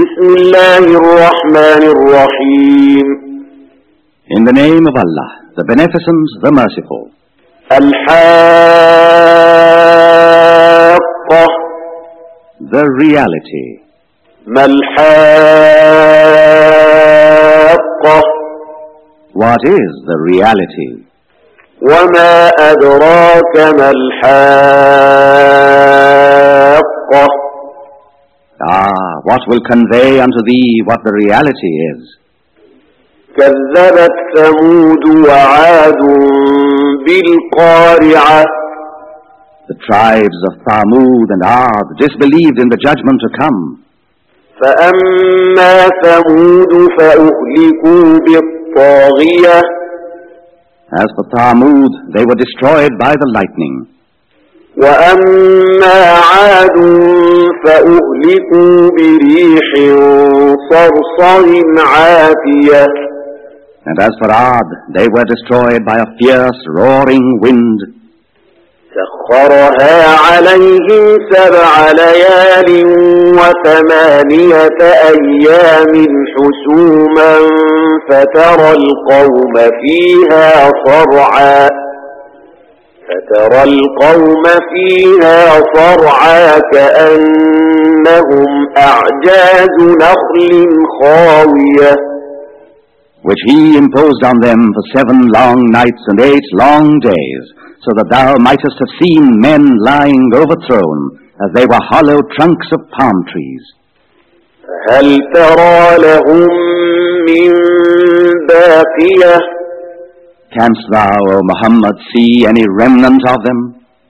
بسم الله الرحمن الرحيم. In the name of Allah, the Beneficent, the Merciful. الحاقة. The Reality. ما الحاقة. What is the Reality? وما أدراك ما الحاقة. What will convey unto thee what the reality is? كذبت ثمود وعاد بالقارعة. The tribes of Thamud and Ad disbelieved in the judgment to come. فأما ثمود فأهلكوا بالطاغية. As for Thamud, they were destroyed by the lightning. وأما عاد فأهلكوا بريح صرصر عاتية. And as for Ad, they were destroyed by a fierce, roaring wind. سخرها عليهم 7 ليال و8 أيام حسوما فترى القوم فيها صرعى كأنهم أعجاز نخل خاوية. Which he imposed on them for 7 long nights and 8 long days, so that thou mightest have seen men lying overthrown, as they were hollow trunks of palm trees. هل ترى لهم من باقية. Canst thou, O Muhammad, see any remnant of them?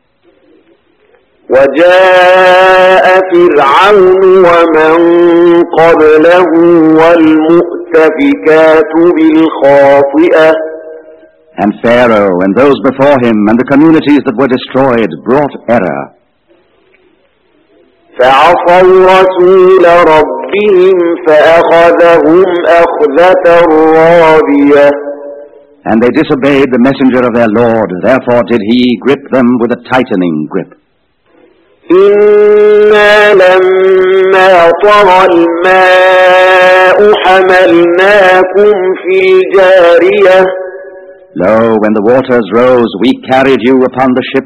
وجاء فرعون ومن قبله والمؤتفكات بالخاطئة. And Pharaoh and those before him and the communities that were destroyed brought error. فعصوا رسول ربهم فأخذهم أخذة رابية. And they disobeyed the messenger of their Lord, therefore did he grip them with a tightening grip. إنا لما طغى الماء حملناكم في الجارية. Lo, when the waters rose, we carried you upon the ship.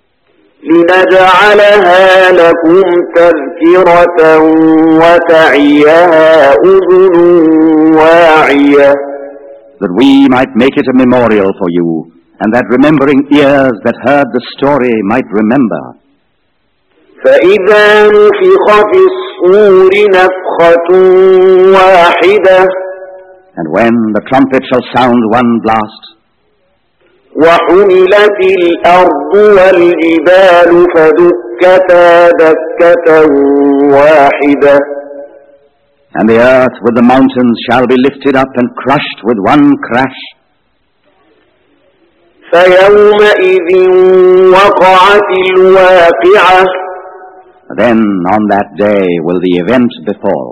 لنجعلها لكم تذكرة وتعيها أذن واعية. That we might make it a memorial for you, and that remembering ears that heard the story might remember. فإذا نفخ في الصور نفخة واحدة. And when the trumpet shall sound one blast, وحملت الأرض والجبال فدكتا دكة واحدة. and the earth with the mountains shall be lifted up and crushed with one crash. فيومئذ وقعت الواقعة. Then on that day will the event befall.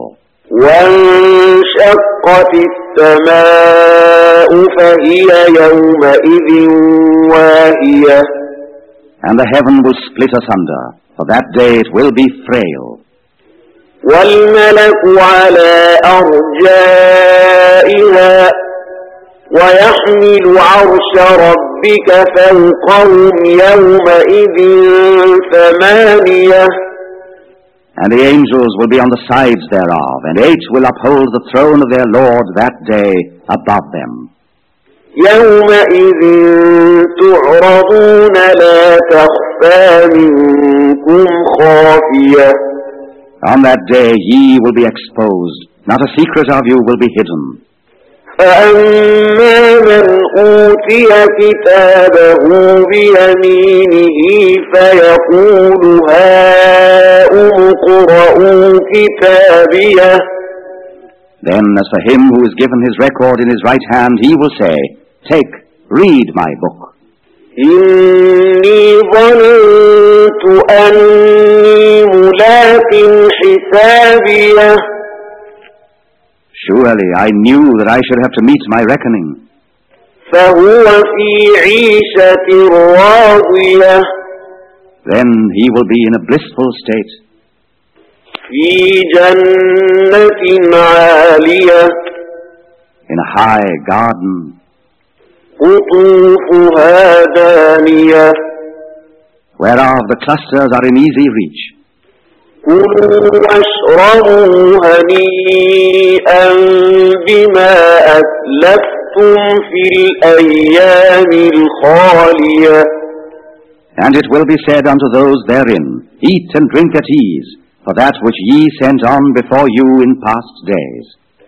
وانشقت السماء فهي يومئذ واهية. And the heaven will split asunder, for that day it will be frail. والملك على أرجائها ويحمل عرش ربك فوقهم يومئذ 8. And the angels will be on the sides thereof, and 8 will uphold the throne of their Lord that day above them. يومئذ تعرضون لا تخفى منكم خافية. On that day ye will be exposed, not a secret of you will be hidden. فأما من أوتي كتابه بيمينه فيقول هاؤم اقرءوا كتابيه. Then as for him who is given his record in his right hand, he will say, Take, read my book. إني ظننت أني ملاق حسابيه. Surely I knew that I should have to meet my reckoning. فهو في عيشة راضية. Then he will be in a blissful state. في جنة عالية in a high garden, قطوفها دانية whereof the clusters are in easy reach. كلوا واشربوا هنيئا بما أسلفتم في الأيام الخالية. And it will be said unto those therein, Eat and drink at ease, for that which ye sent on before you in past days.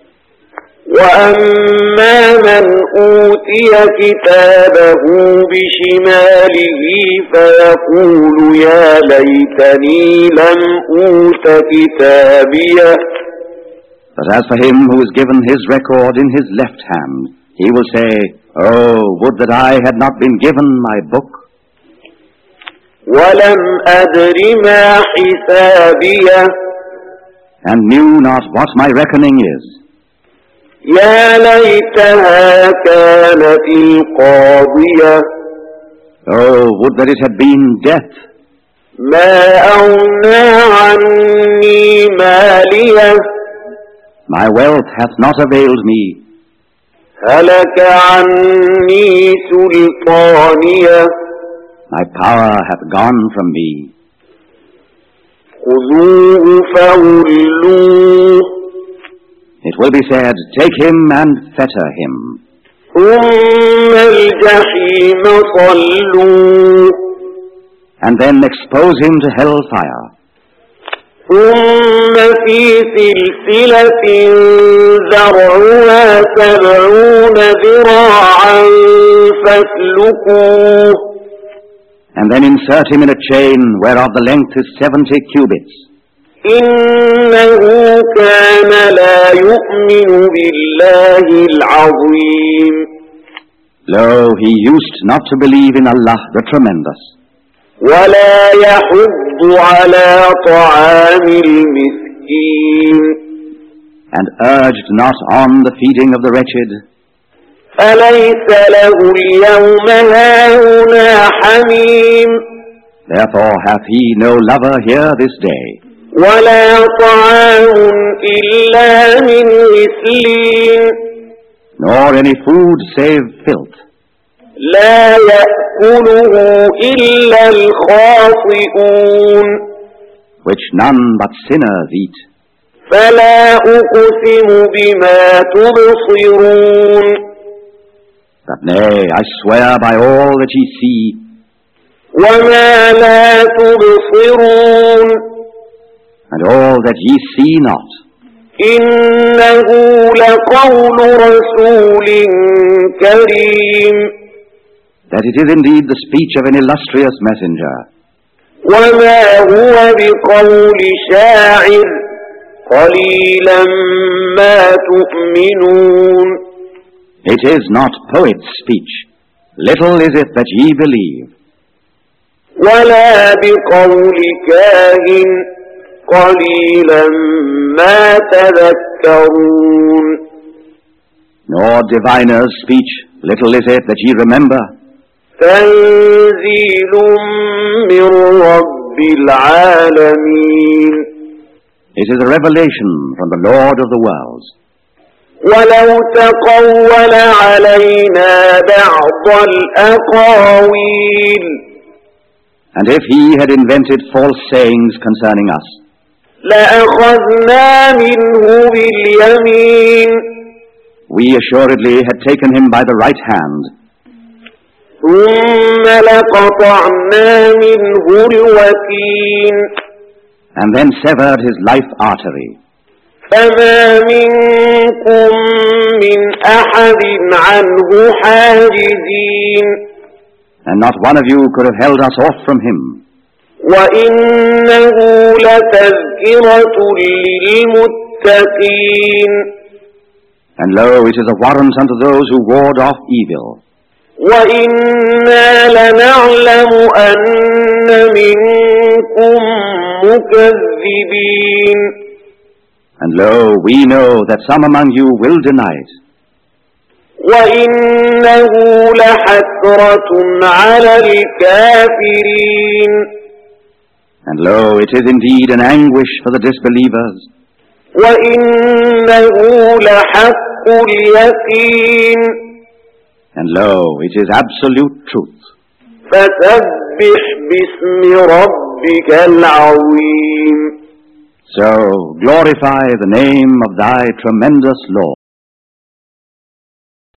وأما من أوتي كتابه بشماله فيقول يا ليتني لم أوت كتابيه. But as for him who is given his record in his left hand, he will say, Oh, would that I had not been given my book. ولم أدر ما حسابيه. And knew not what my reckoning is. يا ليتها كانت القاضية. Oh, would that it had been death. ما أغنى عني ماليه. My wealth hath not availed me. هلك عني سلطانيه. My power hath gone from me. خذوه فغلوه. It will be said, Take him and fetter him. ثم الجحيم صلوه. And then expose him to hellfire. ثم في سلسلة ذرعها 70 ذراعا فاسلكوه. And then insert him in a chain whereof the length is 70 cubits. إنه كان لا يؤمن بالله العظيم. Lo, he used not to believe in Allah the Tremendous, ولا يحض على طعام المسكين. and urged not on the feeding of the wretched. أليس له اليوم هاهنا حميم. Therefore hath he no lover here this day, ولا طعام إلا من غسلين. nor any food save filth, لا يأكله إلا الخاطئون. which none but sinners eat. فلا أقسم بما تبصرون. But nay, I swear by all that ye see, وما لا تبصرون. and all that ye see not, إنه لقول رسول كريم. that it is indeed the speech of an illustrious messenger, وما هو بقول شاعر قليلا ما تؤمنون. It is not poet's speech, little is it that ye believe, ولا بقول كاهن قليلا ما تذكرون. nor diviner's speech, little is it that ye remember. تنزيل من رب العالمين. It is a revelation from the Lord of the worlds. ولو تقول علينا بعض الأقاويل. And if he had invented false sayings concerning us, لأخذنا منه باليمين. we assuredly had taken him by the right hand, ثم لقطعنا منه الوتين. and then severed his life artery. فما منكم من أحد عنه حاجزين. And not one of you could have held us off from him. وإنه لتذكرة للمتقين. And lo, it is a warrant unto those who ward off evil. وإنا لنعلم أن منكم مكذبين. And lo, we know that some among you will deny it. وإنه لحسرة على الكافرين. And lo, it is indeed an anguish for the disbelievers. وَإِنَّهُ لَحَقُّ الْيَقِينِ And lo, it is absolute truth. فَسَبِّحْ بِاسْمِ رَبِّكَ الْعَظِيمِ So glorify the name of thy tremendous Lord.